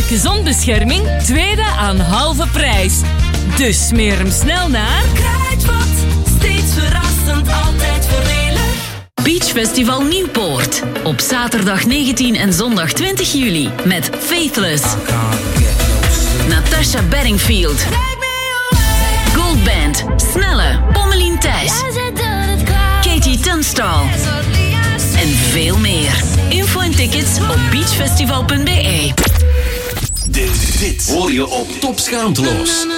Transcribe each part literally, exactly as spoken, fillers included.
weken zonbescherming, tweede aan halve prijs. Dus smeer hem snel naar Kruidvat, steeds verrassend, altijd voordelig. Beach Festival Nieuwpoort. Op zaterdag negentien en zondag twintig juli met Faithless, Natasha Bedingfield, Goldband, Snelle, Pommelien Thijs, Katie Tunstall en veel meer. Info en tickets op beachfestival punt b e. Dit, dit hoor je op Top Schaamteloos.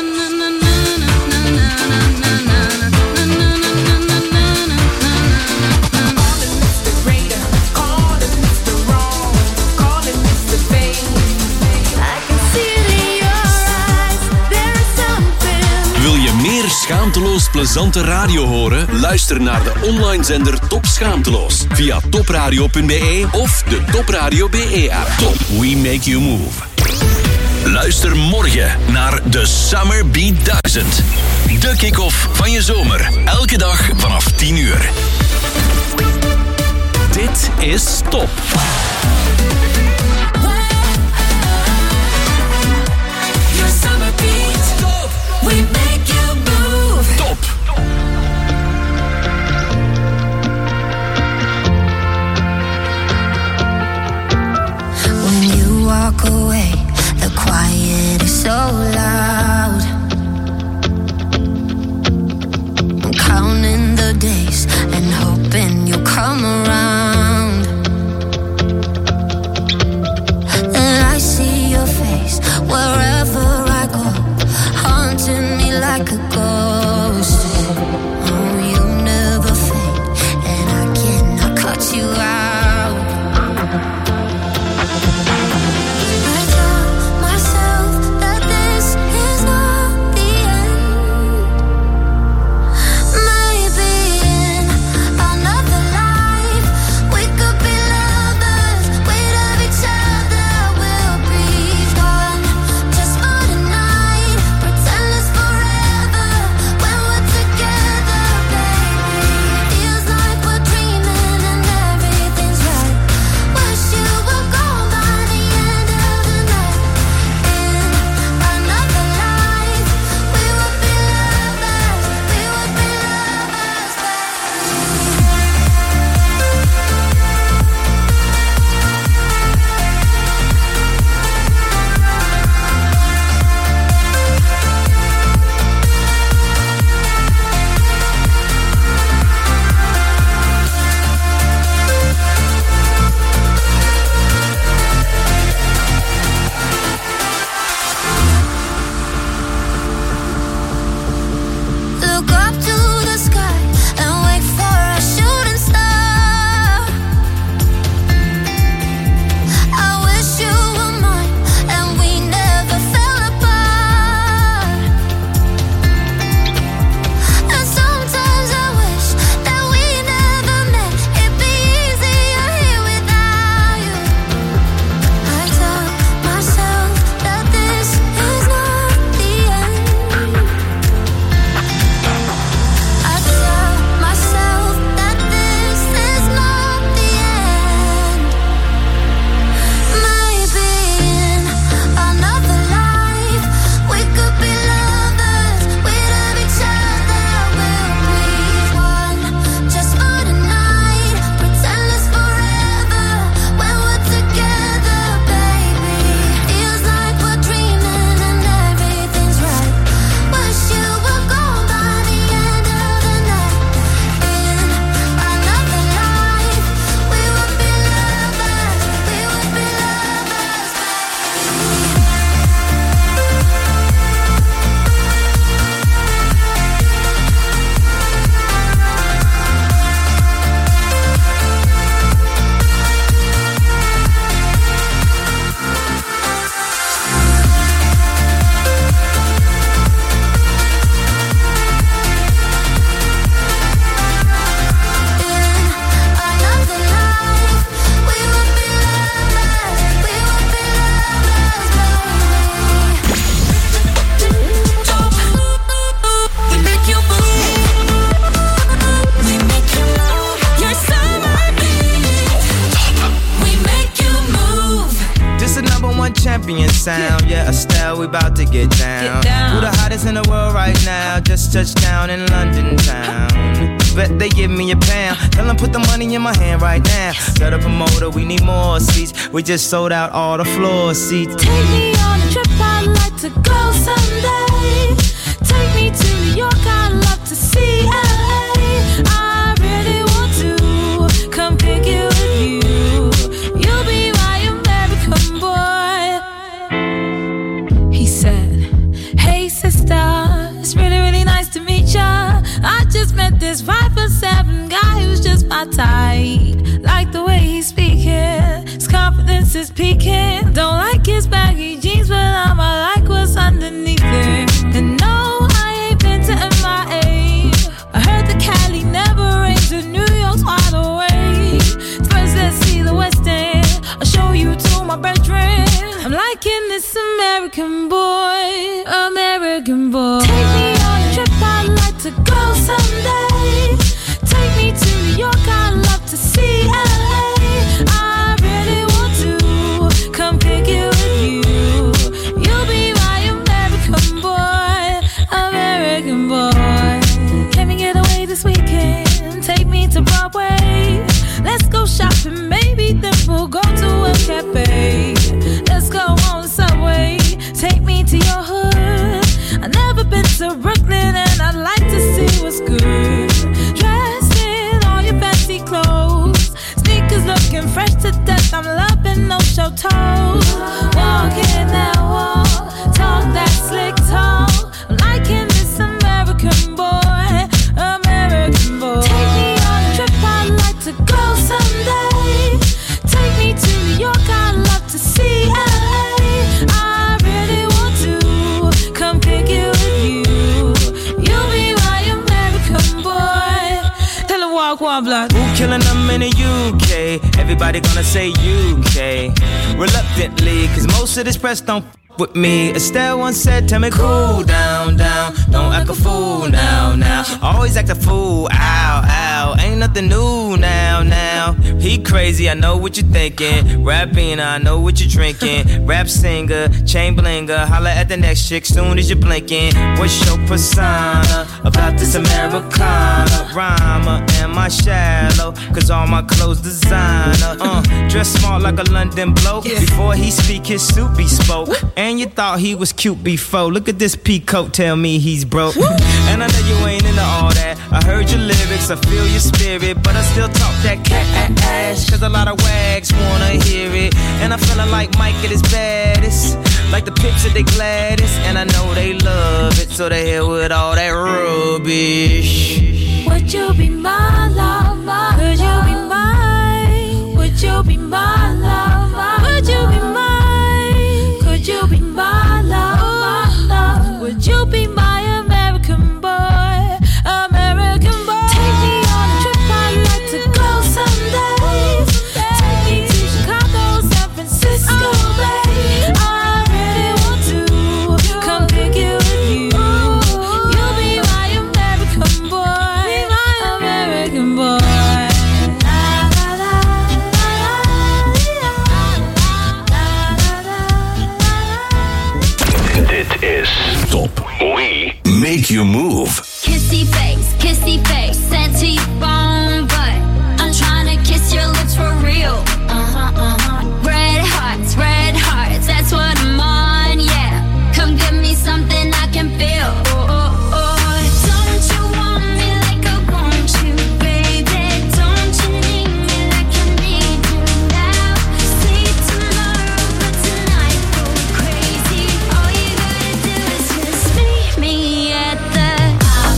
Wil je meer schaamteloos plezante radio horen? Luister naar de online zender Top Schaamteloos via topradio punt b e of de Top Radio B E app. Top, we make you move. Luister morgen naar de Summer Beat duizend. De kick-off van je zomer. Elke dag vanaf tien uur. Dit is Top. Your summer beat. Top. We make you move. Top. When you walk away, the quiet is so loud. I'm counting the days and hoping you'll come around. Caribbean sound. Yeah, Estelle, we about to get down. Who the hottest in the world right now? Just touched down in London town. Bet they give me a pound. Tell them put the money in my hand right now. Set up a motor, we need more seats. We just sold out all the floor seats. Take me on a trip, I'd like to go someday. Take me to New York, I'd love to see L A. I really want to come pick you with you. You'll be my American boy. He said, hey sister, it's really, really nice to meet ya. I just met this five foot seven guy who's just my type. Like the way he's speaking, his confidence is peaking. Don't like his baggy jeans, but I'ma like what's underneath it. And no, I ain't been to M I A. I heard the Cali never rains and New York's wide awake. First let's see the West End, I'll show you to my bedroom. I'm liking this American boy, American boy. Take me on a trip, I'd like to go someday. Take me to New York, I'd love to see L A. I really want to come pick you with you. You'll be my American boy, American boy. Can we get away this weekend? Take me to Broadway. Let's go shopping, maybe then we'll go to a cafe. Let's go on the subway. Take me to your hood. I've never been to Brooklyn and I'd like to see what's good. Dressed in all your fancy clothes, sneakers looking fresh to death. I'm loving no show toes. Walking that wall, talk that slick talk. I'm liking this American boy, American boy. Take me on a trip, I'd like to go someday. Take me to New York, I'd love to see L A. I really want to come pick you with you. You'll be my American boy. Tell him walk one block. Who killing them in the U K? Everybody gonna say U K. Reluctantly, cause most of this press don't f- with me. Estelle once said, tell me cool down, down. Don't act a fool now, now. Always act a fool, ow, ow. Ain't nothing new now, now. He crazy, I know what you're thinking. Rapping, I know what you're drinking. Rap singer, chain blinger. Holla at the next chick soon as you're blinking. What's your persona about this Americana? Rhymer, am I shallow? Cause all my clothes designer. Uh, dress smart like a London bloke. Before he speak, his suit be spoke. And you thought he was cute before. Look at this peacoat, tell me he's broke. And I know you ain't into all that. I heard your lyrics, I feel your spirit, but I still talk that cat ass. Cause a lot of wags wanna hear it. And I'm feeling like Mike at his baddest. Like the pips at they gladdest. And I know they love it, so they hell with all that rubbish. Would you be my love? Could you be mine? Would you be my love? Would you be mine? Could you be my love? Would you be my American boy? American boy. Take me on a trip, I'd like to go someday. Take me to Chicago, San Francisco, babe. I really want to come pick you with you. You'll be my American boy, American boy. Dit is Top We Make You Move. Kissy face, kissy face, sent to your phone, but I'm trying to kiss your lips for real. Uh-huh, uh-huh. Red hearts, red hearts, that's what I'm on, yeah. Come give me something I can feel. Oh, oh, oh. Don't you want me like I want you, baby? Don't you need me like I need you now? See tomorrow, but tonight go crazy. All you gotta do is just meet me at the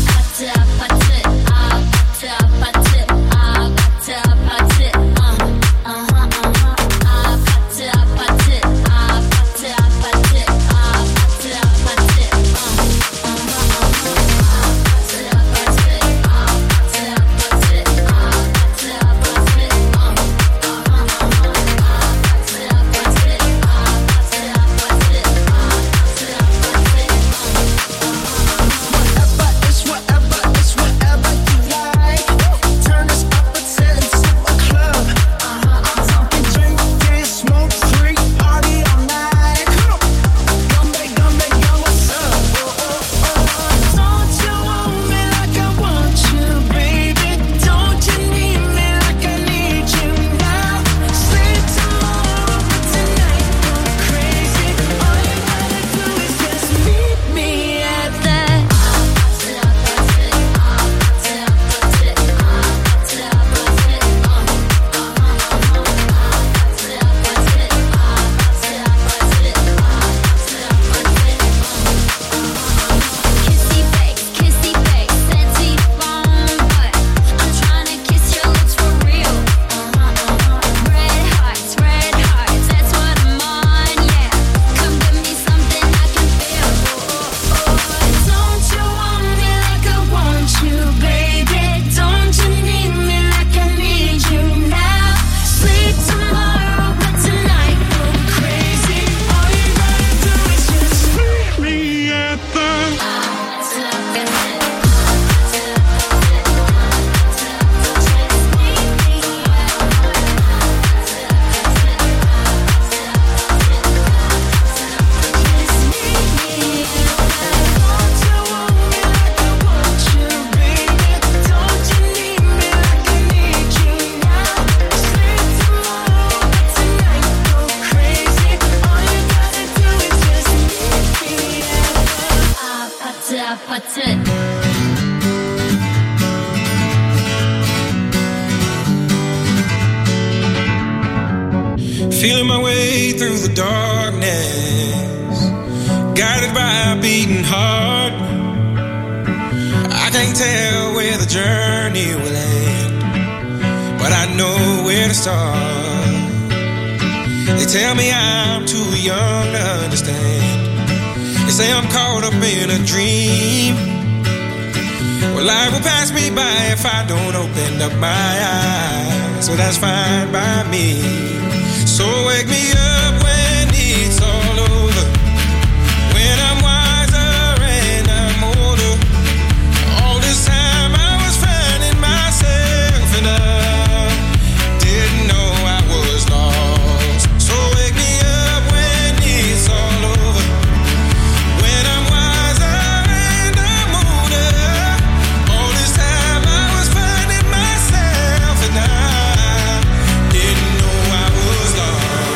Feeling my way through the darkness, guided by a beating heart. I can't tell where the journey will end, but I know where to start. They tell me I'm too young to understand. They say I'm caught up in a dream. Well, life will pass me by if I don't open up my eyes, so that's fine by me. So wake me up when it's all over, when I'm wiser and I'm older. All this time I was finding myself and I didn't know I was lost. So wake me up when it's all over, when I'm wiser and I'm older. All this time I was finding myself and I didn't know I was lost.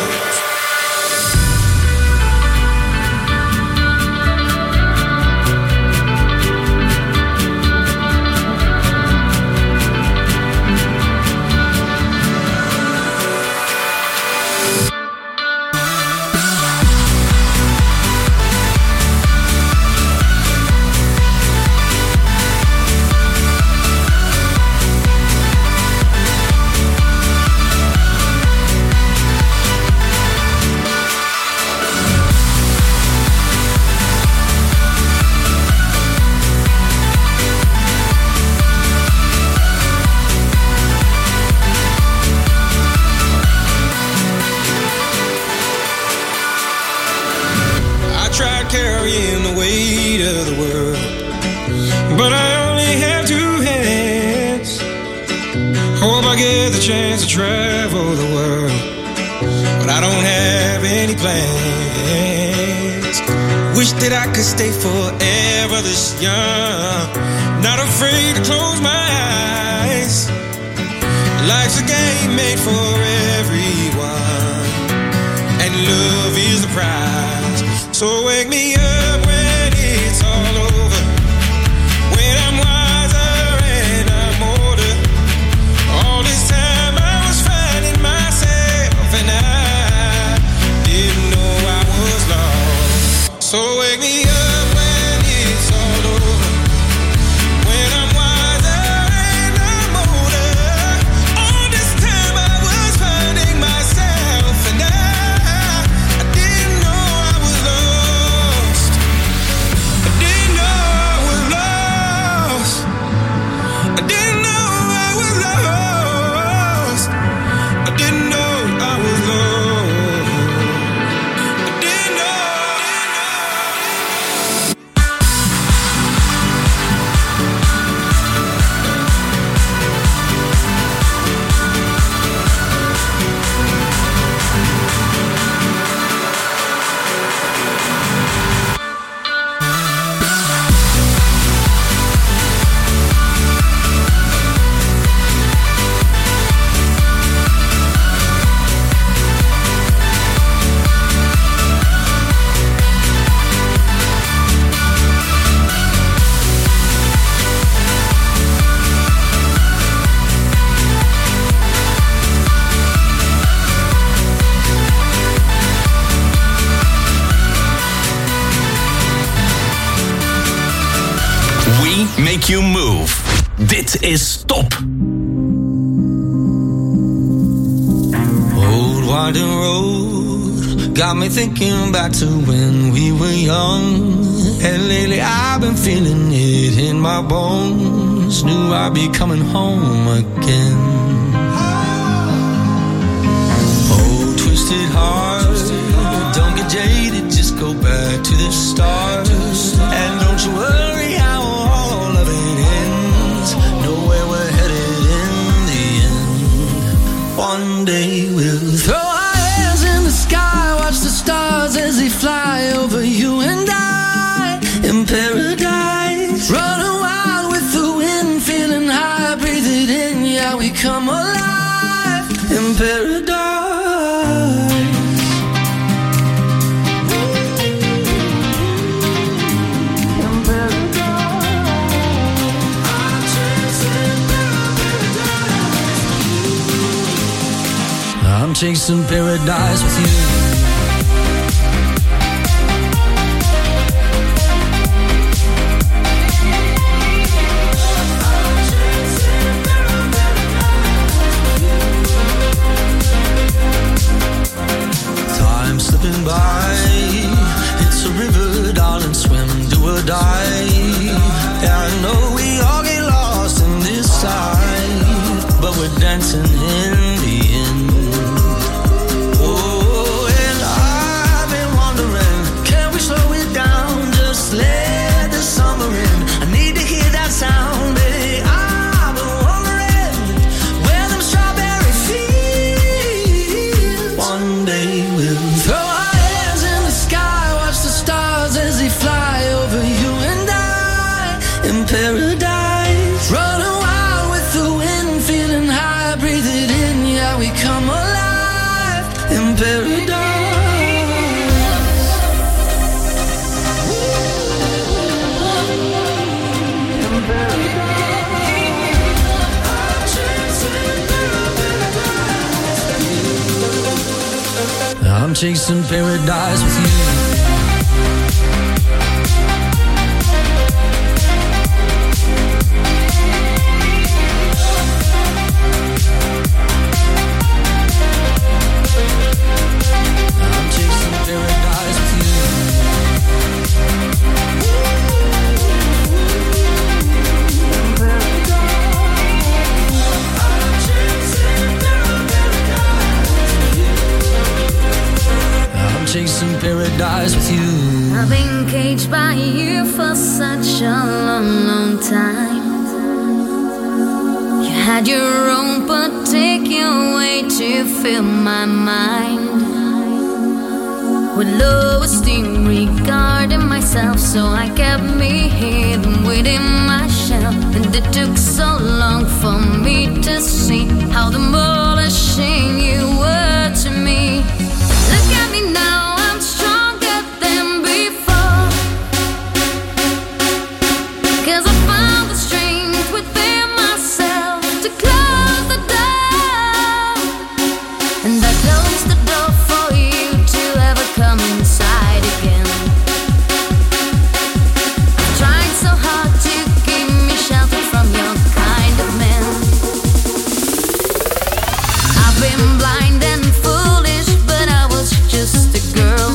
Carrying the weight of the world, but I only have two hands. Hope I get the chance to travel the world, but I don't have any plans. Wish that I could stay forever this young, not afraid to close my eyes. Life's a game made for everyone, and love is the prize. So wake me up when it's all over, when I'm wiser and I'm older. All this time I was finding myself and I didn't know I was lost. So wake me up when it's all over, when I'm wiser and I'm older. All this time I was finding myself and I Make you move. Dit is Top. Old winding road got me thinking back to when we were young. And lately I've been feeling it in my bones. Knew I'd be coming home again. Oh, twisted heart, don't get jaded, just go back to the start. And don't you worry how all of it ends. Know where we're headed in the end. One day we'll throw our hands in the sky, watch the stars as they fly over you and I. In paradise, running wild with the wind, feeling high, breathe it in, yeah, we come alive. In paradise. I'm I'm chasing paradise with you. Slipping by, it's a river, darling, swim, do or die. Yeah, I know we all get lost in this side, but we're dancing in the end. Oh, and I've been wondering, can we slow it down, just let the summer in? I need to hear that sound, baby. I've been wondering where them strawberry fields. One day we'll throw our hands in the sky, watch the stars as they fly over you and I in paradise. Running wild with the wind, feeling high, breathe it in, yeah, we come alive in paradise. I'm chasing paradise with you. I'm chasing paradise with you. I'm chasing paradise with you. I've been caged by you for such a long, long time. You had your own particular way to fill my mind with low esteem regarding myself, so I kept me hidden within my shell. And it took so long for me to see how demolishing you were to me. Look at me now, I'm stronger than before, 'cause I found the strength within myself to close the door. And I closed the door for you to ever come inside again. I've tried so hard to keep me sheltered from your kind of man. I've been blind and foolish, but I was just a girl.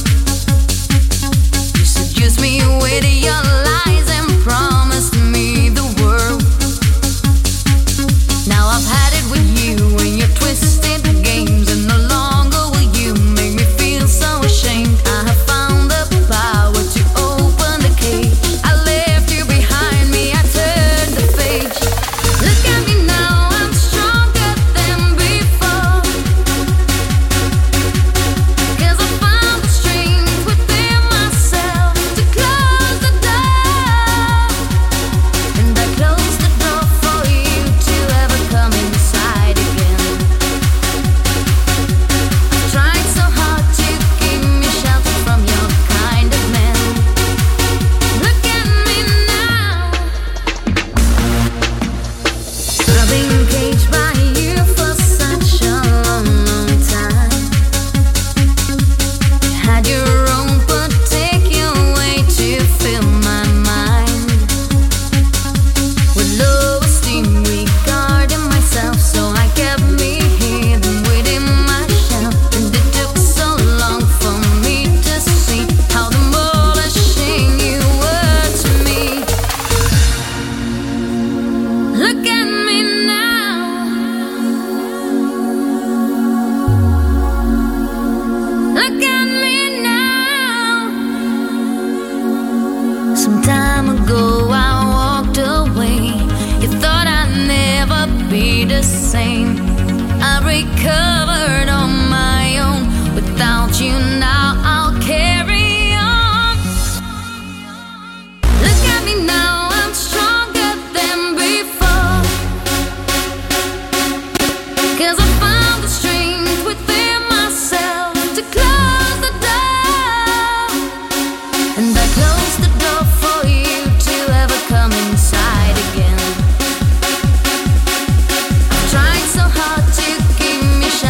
You seduced me with your lies and promised me the world. Now I've had it with you and your twisted games, and no longer will you make me feel so ashamed. I have found the power to open the cage. I left you behind me, I turned the page. Look at me now, I'm stronger than before, 'cause I found the strength within myself to close the door. And I closed the door for you to ever come inside again. I've tried so hard to keep me sheltered from your kind of man. Look at me now, I've been caged by you for such a long, long time. You had your own particular way to fill my mind with low esteem regarding myself, so I kept me hidden within my shell. And it took so long for me to see how demolishing you were to me. Look at me now, look at me now. Some time ago I walked away. You thought I'd never be the same. I recovered on my own. Without you now I'll carry on. Look at me now, I'm stronger than before, 'cause I found the strength within myself to close the door. And I closed the door for you to ever come inside again. I've tried so hard to keep me sheltered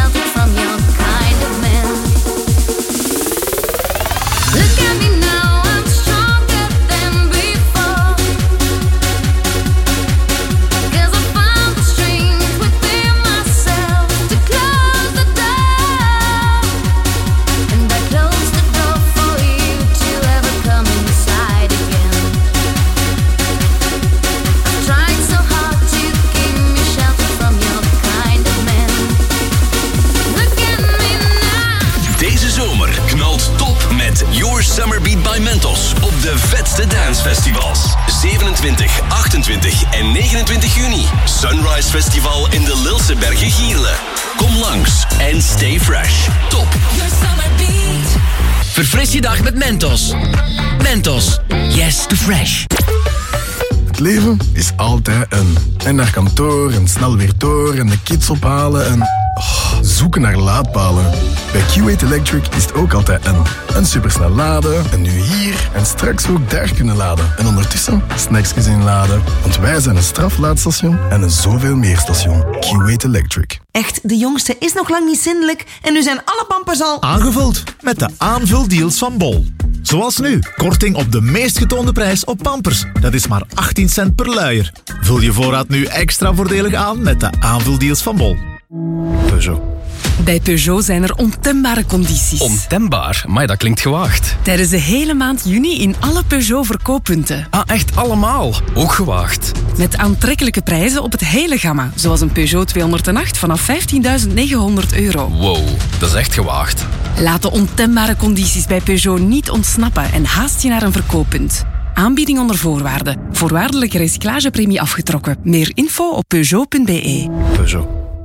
Your Summer Beat by Mentos op de vetste dancefestivals. zevenentwintig, achtentwintig en negenentwintig juni. Sunrise Festival in de Lilse Bergen Gierle. Kom langs en stay fresh. Top. Your summer beat. Verfris je dag met Mentos. Mentos. Yes to fresh. Het leven is altijd een. En naar kantoor en snel weer door en de kids ophalen en... Oh, zoeken naar laadpalen. Bij Q eight Electric is het ook altijd een. Een supersnel laden, en nu hier en straks ook daar kunnen laden. En ondertussen snacksjes inladen. Want wij zijn een straflaadstation en een zoveel meer station. Q eight Electric. Echt, de jongste is nog lang niet zindelijk en nu zijn alle pampers al... Aangevuld met de aanvuldeals van Bol. Zoals nu, korting op de meest getoonde prijs op pampers. Dat is maar achttien cent per luier. Vul je voorraad nu extra voordelig aan met de aanvuldeals van Bol. Peugeot. Bij Peugeot zijn er ontembare condities. Ontembaar? Maar dat klinkt gewaagd. Tijdens de hele maand juni in alle Peugeot verkooppunten. Ah, echt allemaal? Ook gewaagd. Met aantrekkelijke prijzen op het hele gamma. Zoals een Peugeot tweehonderdacht vanaf vijftienduizend negenhonderd euro. Wow, dat is echt gewaagd. Laat de ontembare condities bij Peugeot niet ontsnappen en haast je naar een verkooppunt. Aanbieding onder voorwaarden. Voorwaardelijke recyclagepremie afgetrokken. Meer info op peugeot punt b e. Peugeot.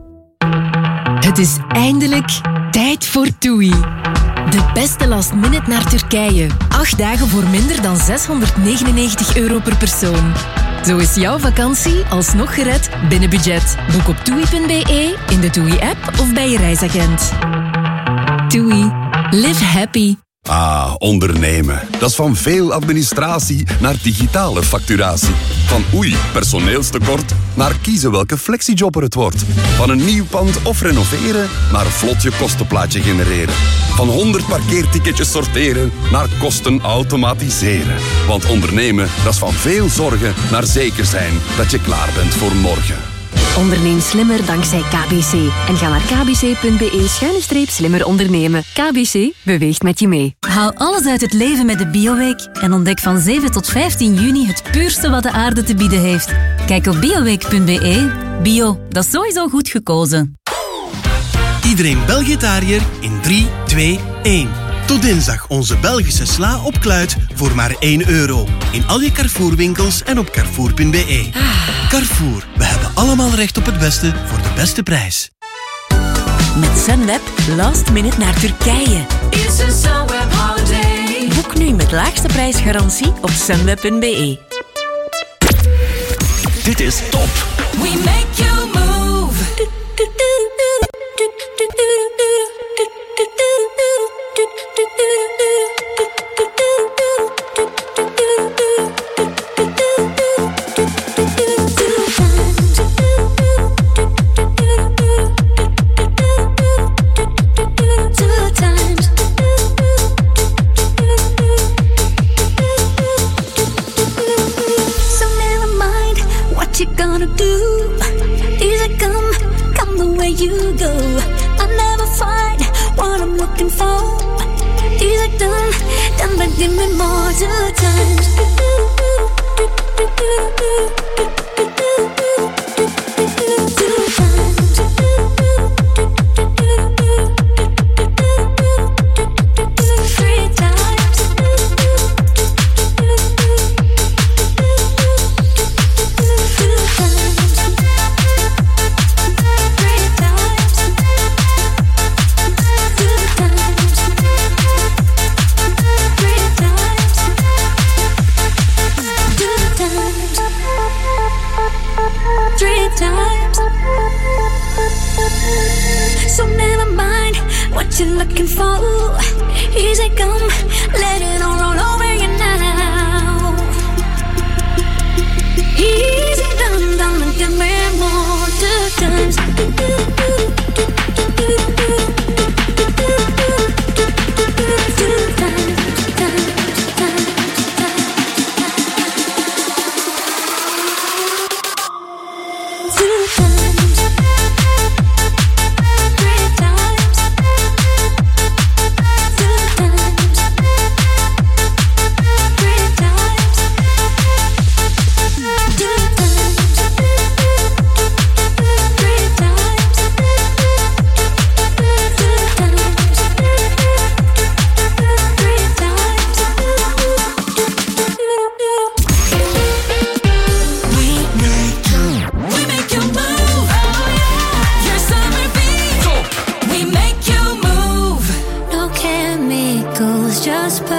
Het is eindelijk tijd voor TUI. De beste last minute naar Turkije. Acht dagen voor minder dan zeshonderdnegenennegentig euro per persoon. Zo is jouw vakantie alsnog gered binnen budget. Boek op toei punt b e, in de TUI-app of bij je reisagent. TUI. Live happy. Ah, ondernemen. Dat is van veel administratie naar digitale facturatie. Van oei, personeelstekort, naar kiezen welke flexijobber het wordt. Van een nieuw pand of renoveren, naar vlot je kostenplaatje genereren. Van honderd parkeerticketjes sorteren, naar kosten automatiseren. Want ondernemen, dat is van veel zorgen naar zeker zijn dat je klaar bent voor morgen. Onderneem slimmer dankzij K B C. En ga naar kbc punt b e schuine streep slimmer ondernemen. K B C beweegt met je mee. Haal alles uit het leven met de Bioweek en ontdek van zeven tot vijftien juni het puurste wat de aarde te bieden heeft. Kijk op bioweek punt b e. Bio, dat is sowieso goed gekozen. Iedereen Belgitariër in drie, twee, één. Tot dinsdag onze Belgische sla op kluit voor maar één euro. In al je Carrefour-winkels en op carrefour punt b e. Carrefour, we hebben allemaal recht op het beste voor de beste prijs. Met Sunweb, last minute naar Turkije. It's a Sunweb holiday. Boek nu met laagste prijsgarantie op sunweb punt b e. Dit is Top. We make you move. You gonna do? Easy come, come the way you go. I never find what I'm looking for. Easy done, done, but give me more two times.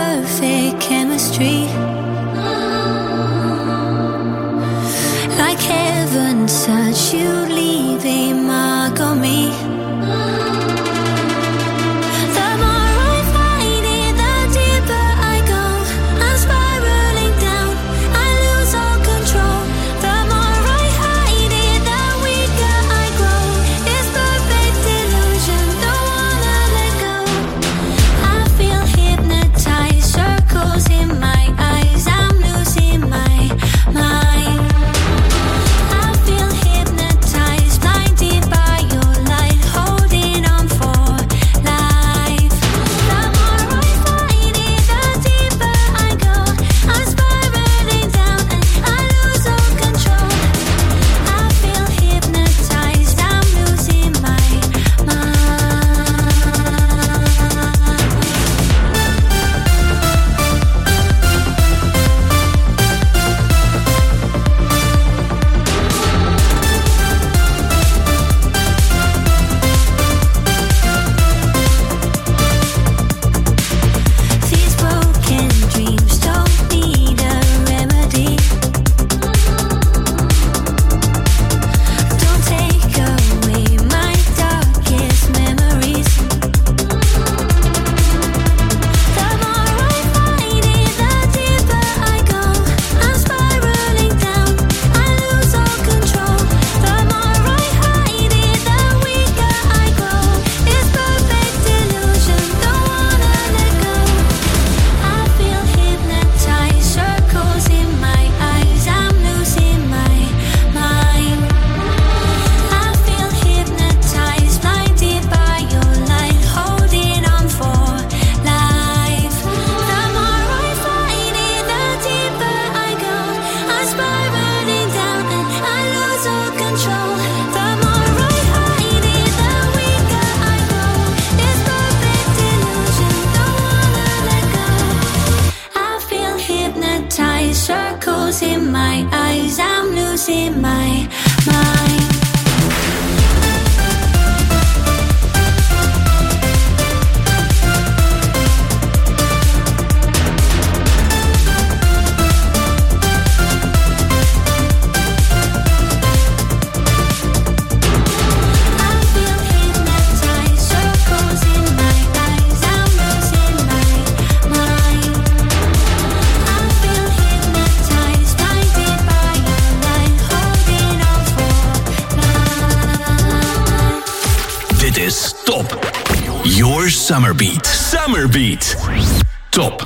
perfect chemistry. Like heaven touch, you leave a mark on me. The more I fight it, the deeper I go. I'm spiraling down, I lose all control. The more I hide it, the weaker I grow. It's perfect illusion, don't wanna let go. I feel hypnotized, circles in my eyes, I'm losing my mind. I feel hypnotized, blinded by your light, holding on for life. The more I fight it, the deeper I go. I'm spiraling down and I lose all control. I feel hypnotized, I'm losing my mind. These broken dreams don't need a remedy. Don't take away my darkest memories. The more I fight it, the deeper I go. I'm spiraling down, I lose all control. The more I hide it, the weaker I grow. It's perfect illusion, don't wanna let go. I feel hypnotized, circles in my eyes, I'm losing my mind. I feel hypnotized, blinded by your light, holding on for life. The more I fight it, the deeper I go. I'm spiraling down and I lose all control. The more I hide it, the weaker I grow. It's perfect illusion, don't wanna let go. I feel hypnotized, circles in my eyes, I'm losing my mind. Circles in my eyes, I'm losing my mind. I feel hypnotized, blinded by your light, holding on for life. Dit is Top. Your Summer Beat. Summer Beat. Top.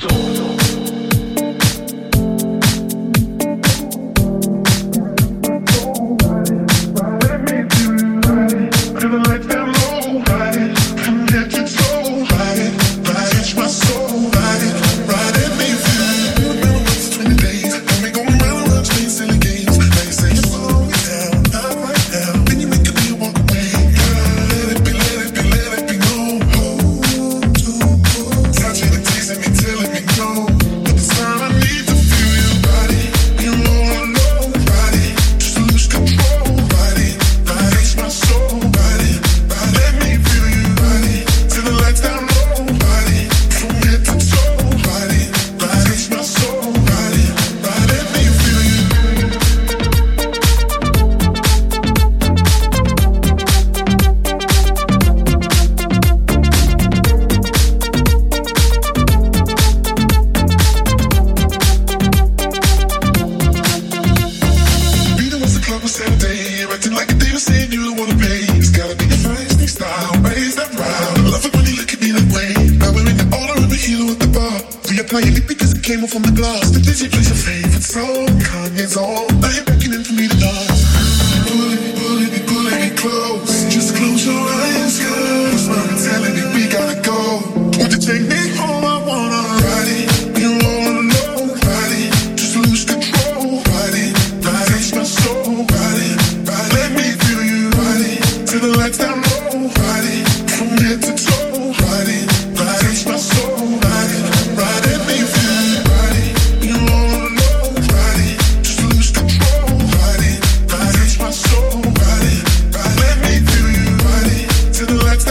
Came off on the glass. The D J plays your favorite song, Kanye's on. Now you're beckoning for me to dance. Pulling me, pulling me, pulling me close. Just close your eyes, girl. Smile and telling me we gotta go. Won't you take me home? I wanna ride it. You're all alone, ride it. Just lose control, ride it. Taste my soul, ride it. Let me feel you, ride it. Till the lights down low, ride it. From head to toe, ride it. Taste my soul, ride it. Ride it, me feel you, ride it. You're all alone, ride it. Just lose control, ride it. Taste my soul, ride it. Let me feel you, ride it. Till the lights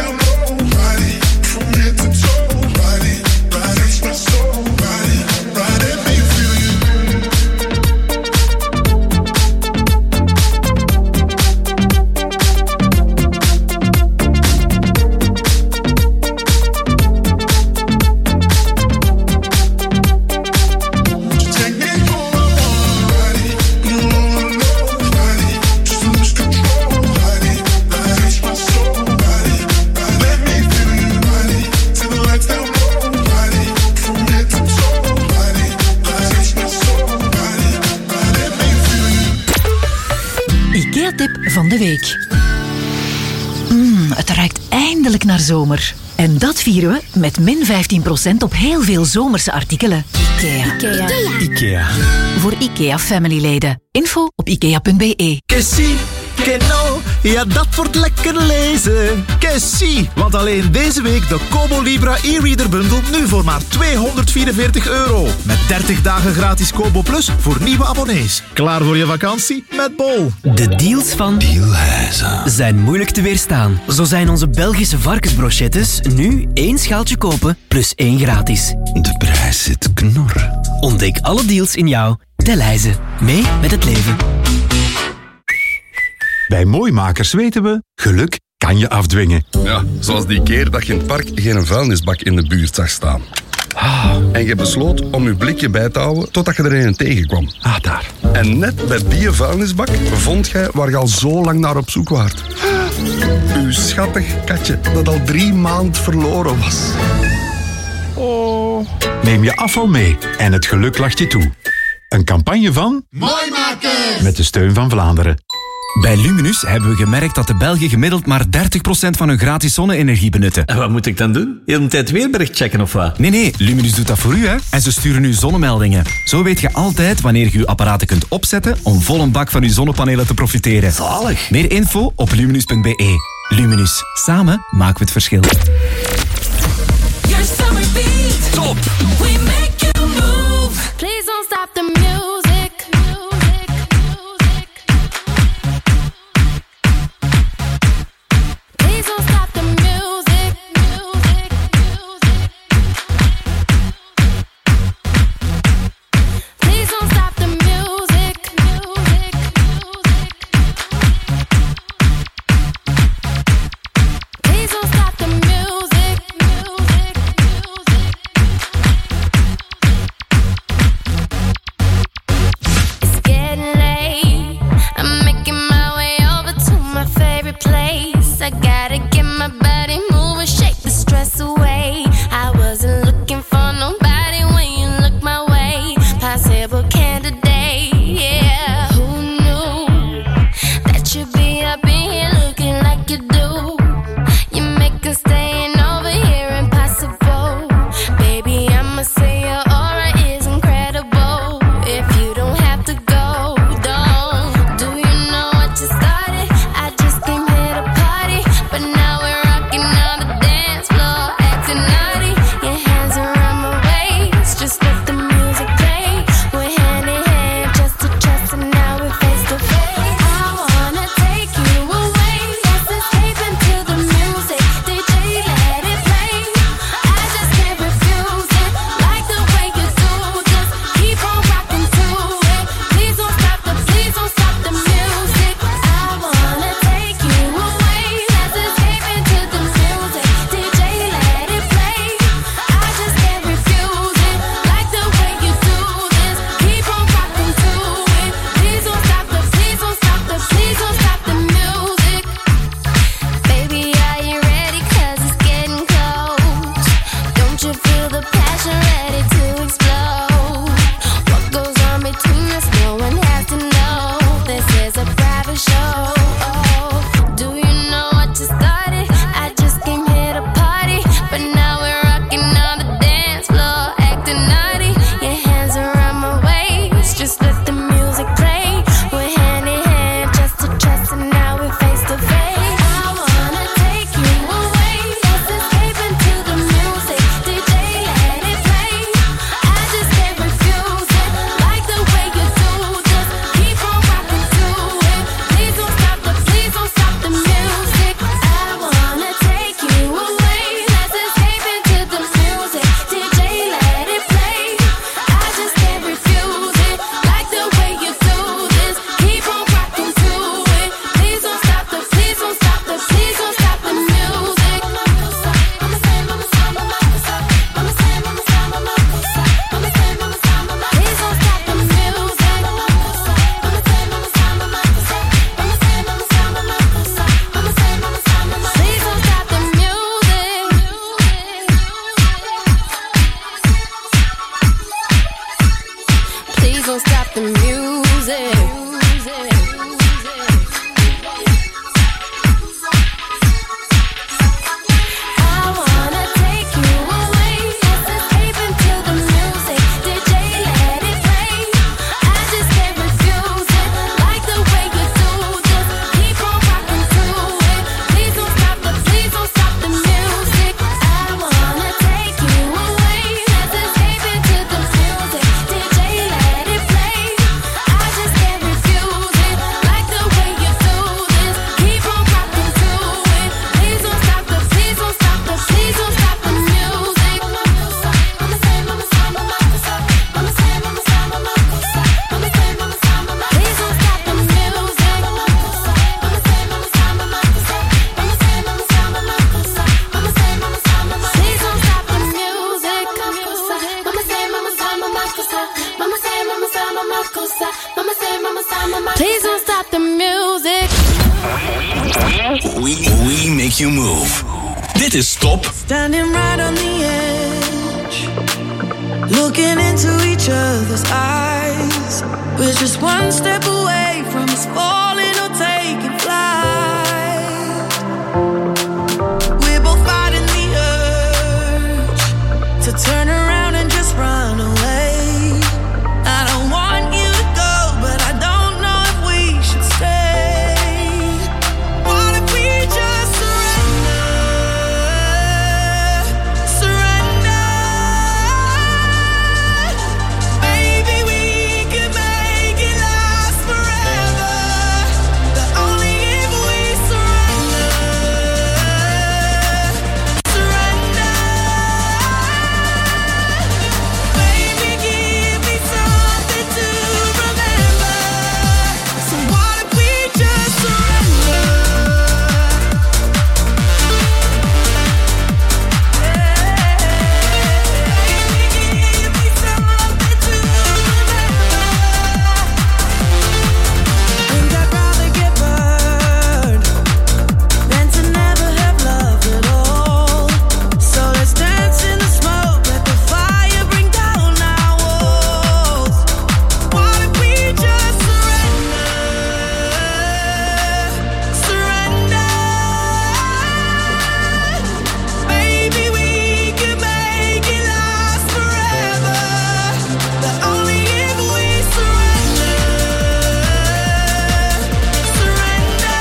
van de week. Mmm, het ruikt eindelijk naar zomer. En dat vieren we met min vijftien procent op heel veel zomerse artikelen. IKEA. IKEA. IKEA. Voor IKEA family-leden. Info op ikea punt be. Kessie, Keno, ja dat wordt lekker lezen. Kessie, want alleen deze week de Kobo Libra e-reader bundle nu voor maar tweehonderdvierenveertig euro. Met dertig dagen gratis Kobo Plus voor nieuwe abonnees. Klaar voor je vakantie? Met Bol. De deals van Dealhuizen zijn moeilijk te weerstaan. Zo zijn onze Belgische varkensbrochettes nu één schaaltje kopen plus één gratis. De prijs zit knor. Ontdek alle deals in jouw Delhaize. Mee met het leven. Bij Mooimakers weten we, geluk kan je afdwingen. Ja, zoals die keer dat je in het park geen vuilnisbak in de buurt zag staan. En je besloot om je blikje bij te houden totdat je er een tegenkwam. Ah, daar. En net bij die vuilnisbak vond jij waar je al zo lang naar op zoek waart. Uw schattig katje dat al drie maanden verloren was. Oh. Neem je afval mee en het geluk lacht je toe. Een campagne van Mooimakers! Met de steun van Vlaanderen. Bij Luminus hebben we gemerkt dat de Belgen gemiddeld maar dertig procent van hun gratis zonne-energie benutten. En wat moet ik dan doen? Heel de tijd weerbericht checken of wat? Nee, nee, Luminus doet dat voor u, hè. En ze sturen u zonnemeldingen. Zo weet je altijd wanneer je uw apparaten kunt opzetten om vol een bak van uw zonnepanelen te profiteren. Zalig. Meer info op luminus punt be. Luminus. Samen maken we het verschil. Your summer beat. Top. We make you move. Please don't stop the music. Please don't stop the music. Please don't stop the music. Please don't stop the music. It's getting late. I'm making my way over to my favorite place. I gotta get my body moving, shake the stress away. I wasn't looking for nobody when you look my way. Possible candidate, yeah. Who knew that you'd be up in here looking like you do? You make us staying over here impossible. Baby, I'ma say your aura is incredible. If you don't have to go, don't. Do you know what you started? I just came here to party, but now we're rocking on the dance floor, acting naughty. Your hands around my waist, just let the music play. We're hand in hand, just to trust, and now we're face to face. I wanna take you away, let's escape into the music. D J, let it play. I just can't refuse it, like the way you do. Just keep on rocking to it. Please don't stop the, please don't stop the music. I wanna take you away, let's escape into the music. D J, let it play. I just can't refuse it, like the way you do this. Keep on rocking to it. Please don't stop the, please don't stop the, please don't stop the music. Baby, are you ready? 'Cause it's getting close. Don't you feel the passion ready to explode? What goes on between us, no one has to know. This is a private show. Do you know what you started? I just came here to party, but now we're rocking on the dance floor, acting naughty. Your hands around my waist, just let the music play. We're hand in hand, just to trust, and now we're face to face. I wanna take you away, let's escape into the music. D J, let it play. I just can't refuse it, like the way you do. Just keep on rocking to it. Please don't stop the, please don't stop the music. I wanna take you away, let's escape into the music. D J, let it play. I just can't refuse it, like the way you do this. Keep on rocking to it. Please don't stop the, please don't stop the, please don't stop the music. Mama say, mama say, mama say, mama say, mama say, mama say, mama say, mama say, mama say. Please don't stop the music. Mama say, mama say, mama say, mama say, mama say, mama say, mama say, mama say, mama say. Please don't stop the music. Please don't stop the music. sa, mama say, mama sa, mama. Please don't stop the music. We, we make you move. Dit is Top. Standing right on the edge, looking into each other's eyes. We're just one step away from us falling or taking flight. We're both fighting the urge to turn around and just run away. I don't want you to go, but I don't know if we should stay. What if we just surrender? Surrender. Maybe we could make it last forever. But only if we surrender. Surrender. Baby, give me something to remember. So what if we just surrender? Think I'd rather get burned than to never have loved at all. So let's dance in the smoke, let the fire bring down our walls. What if we just surrender? Surrender. Maybe we could make it last forever. But only if we surrender. Surrender.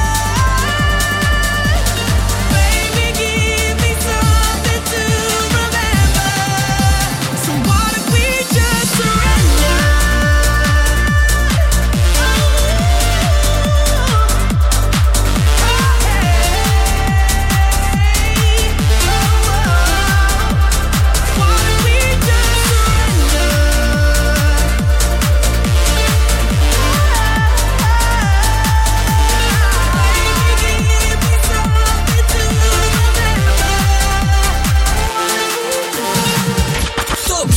Baby, give me something to remember. So what if we just surrender? What if we just surrender? Top.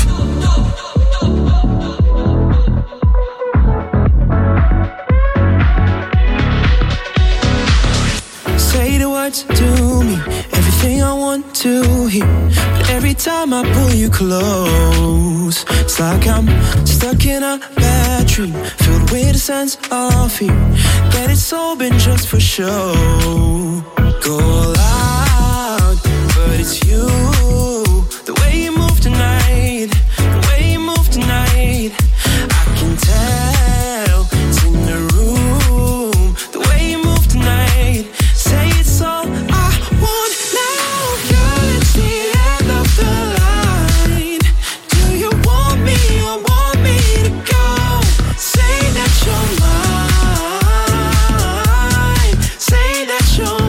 Say the words to me, everything I want to hear. But every time I pull you close, it's like I'm stuck in a bad dream, filled with a sense of fear. That it's all been just for show. Go loud, but it's you. The way you move tonight, the way you move tonight, I can tell it's in the room. The way you move tonight, say it's all I want now. Girl, it's the end of the line. Do you want me or want me to go? Say that you're mine. Say that you're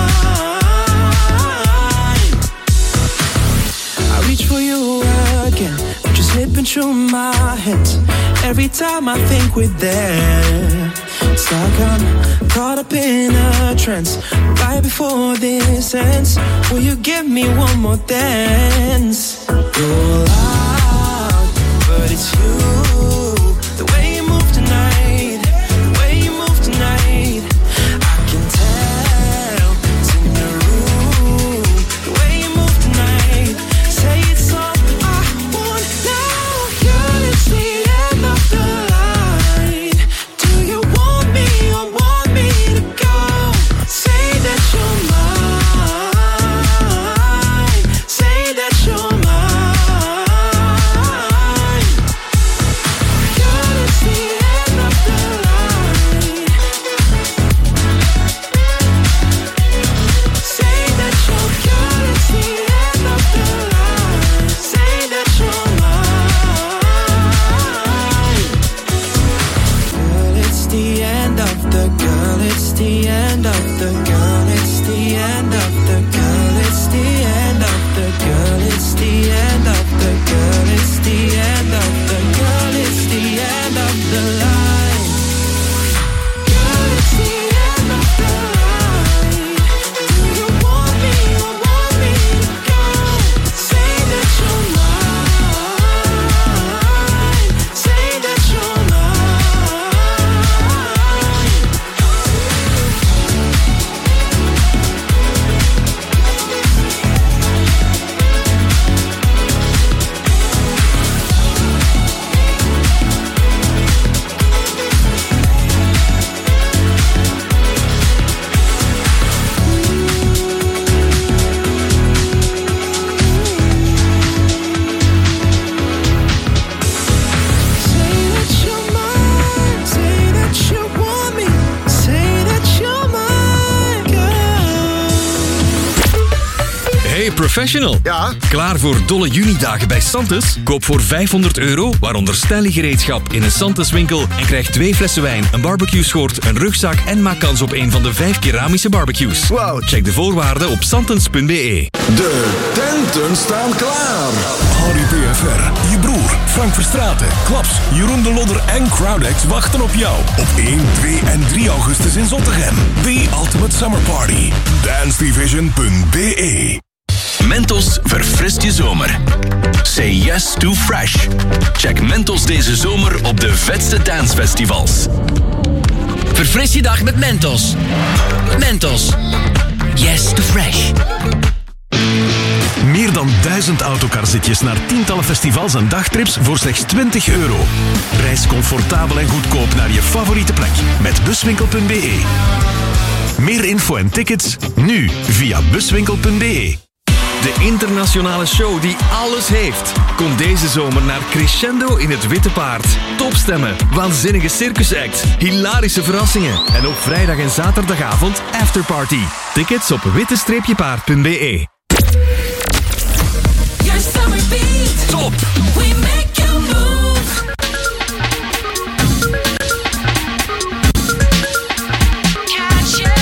mine. I reach for you again, just slipping through my hands. Every time I think we're there, it's like I'm caught up in a trance. Right before this ends, will you give me one more dance? Go loud, but it's you. The way you move tonight, the way you move tonight, I can tell it's in the room. The way you move tonight, say it's all I want now. Girl, it's the end of the line. Do you want me or want me to go? Say that you're mine. Say that you're mine. Professional. Ja? Klaar voor dolle junidagen bij Santis? Koop voor vijfhonderd euro, waaronder Stanley-gereedschap in een Santis-winkel en krijg twee flessen wijn, een barbecue-schort, een rugzak en maak kans op een van de vijf keramische barbecues. Wow. Check de voorwaarden op santens punt b e. De tenten staan klaar. Harry P F R, je broer, Frank Verstraeten, Klaps, Jeroen de Lodder en Crowdex wachten op jou. Op één, twee en drie augustus in Zottegem. The Ultimate Summer Party. dance division punt b e. Mentos verfrist je zomer. Say yes to fresh. Check Mentos deze zomer op de vetste dancefestivals. Verfris je dag met Mentos. Mentos. Yes to fresh. Meer dan duizend autocarzitjes naar tientallen festivals en dagtrips voor slechts twintig euro. Reis comfortabel en goedkoop naar je favoriete plek met buswinkel punt b e. Meer info en tickets nu via buswinkel punt b e. De internationale show die alles heeft. Kom deze zomer naar Crescendo in het Witte Paard. Topstemmen, waanzinnige circusact, hilarische verrassingen en op vrijdag en zaterdagavond afterparty. Tickets op witte paard punt b e. Your summer beat. Top! We make you move. Catch it.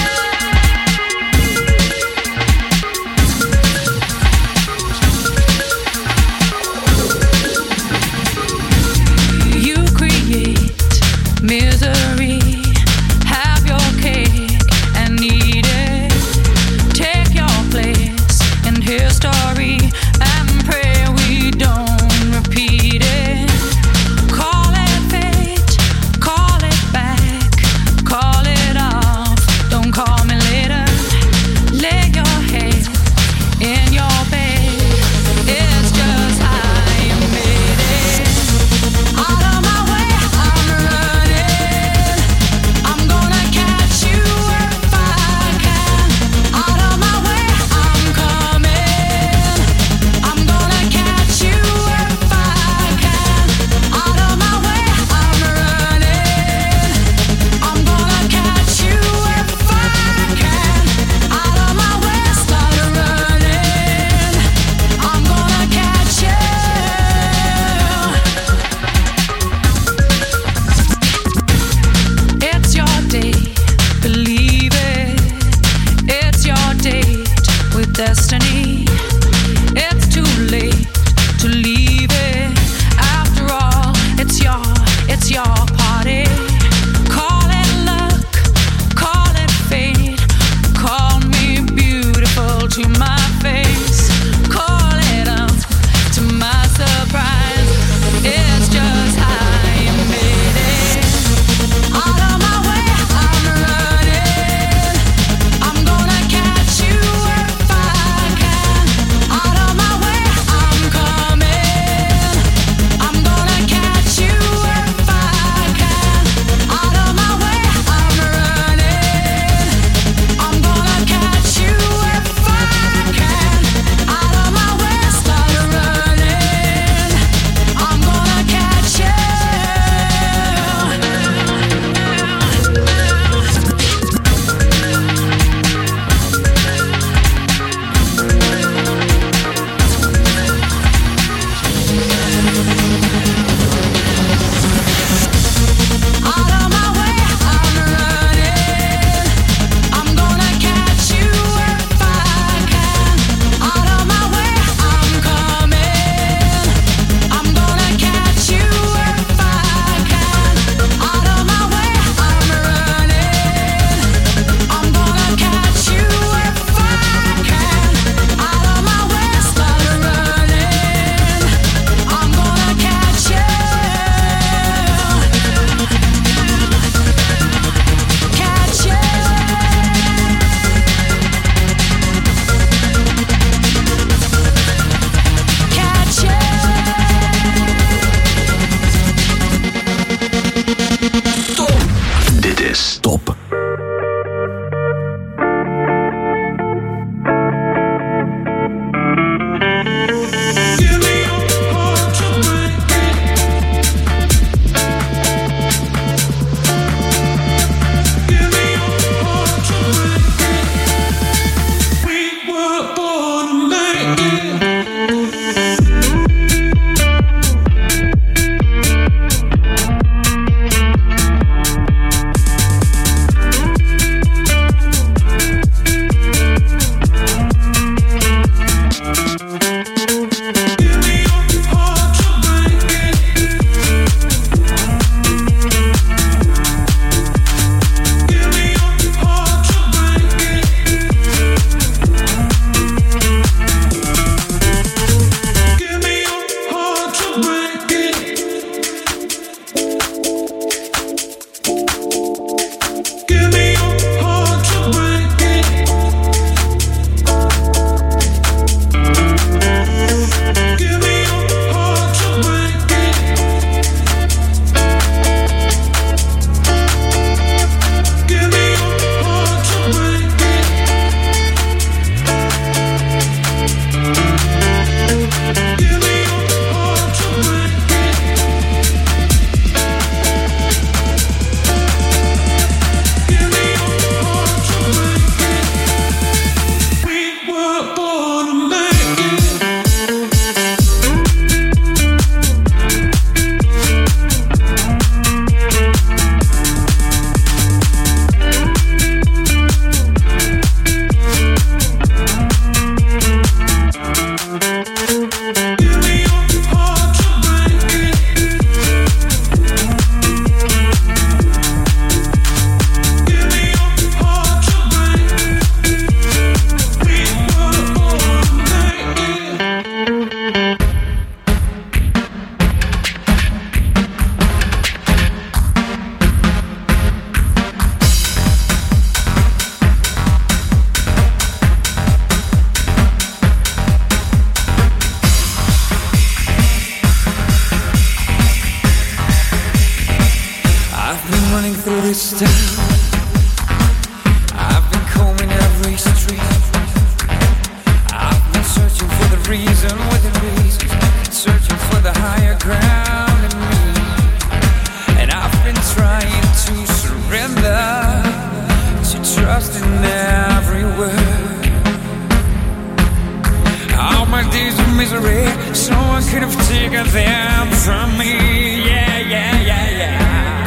You create misery. Have your cake and eat it. Take your place running through this town. I've been combing every street. I've been searching for the reason within reason, searching for the higher ground in me. And I've been trying to surrender, to trust in every word. All my days of misery, someone could have taken them from me. Yeah, yeah, yeah, yeah.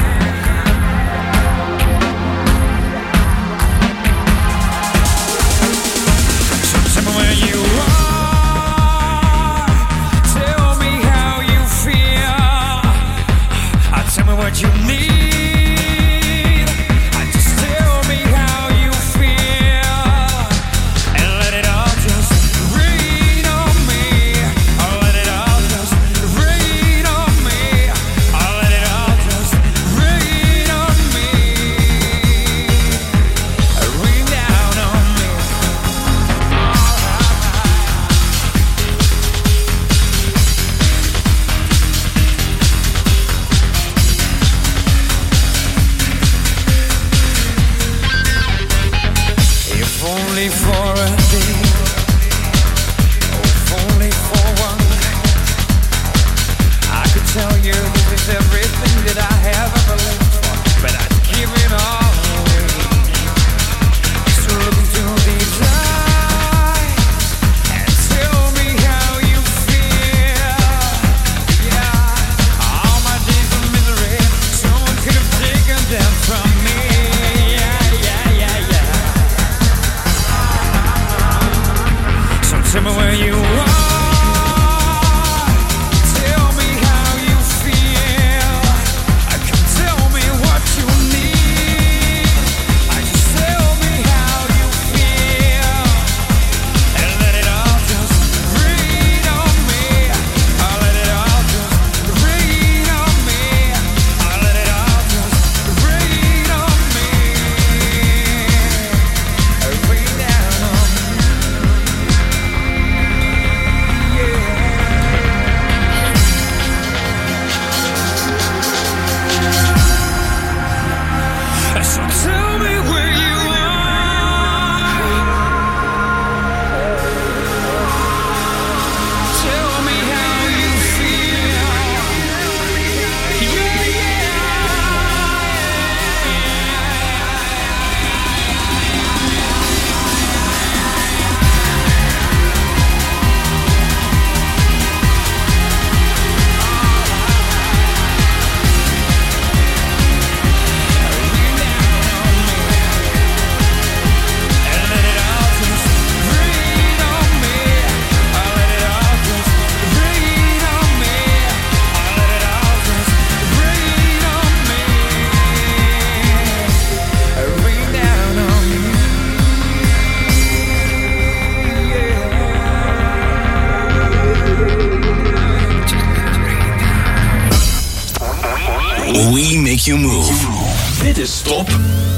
Where you are, tell me how you feel. Uh, tell me what you need. Uh, just tell me how you feel, and let it all just rain on me. Oh, let it all just rain on me. Oh, let it all just rain on me. Uh, rain down on me. Only for a day, oh, if only for one night, I could tell you this is everything that I have ever lived for, but I'd give it all away. So look into these eyes and tell me how you feel. Yeah, all my days of misery, someone could have taken them from me. Tell me where you are, tell me how you feel. I can tell me what you need. I just tell me how you feel, and let it all just rain on me. I'll let it all just rain on me. I'll let it all just rain on me. Rain down on me. So tell me where you are. Tell me how you feel. Yeah, yeah. We make you move. Dit is Top.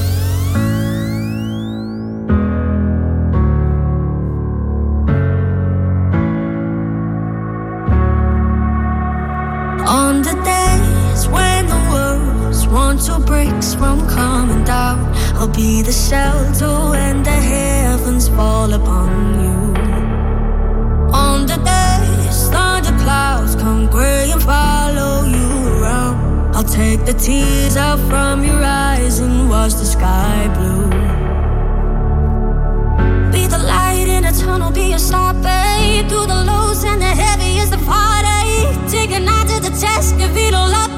On the days when the world's one, two bricks from coming down, I'll be the shelter when the heavens fall upon you. On the days thunder clouds come gray and follow you around, I'll take the tears out from your eyes and wash the sky blue. Be the light in a tunnel, be your star, babe. Through the lows and the heavy is the party. Take a night to the test if you don't love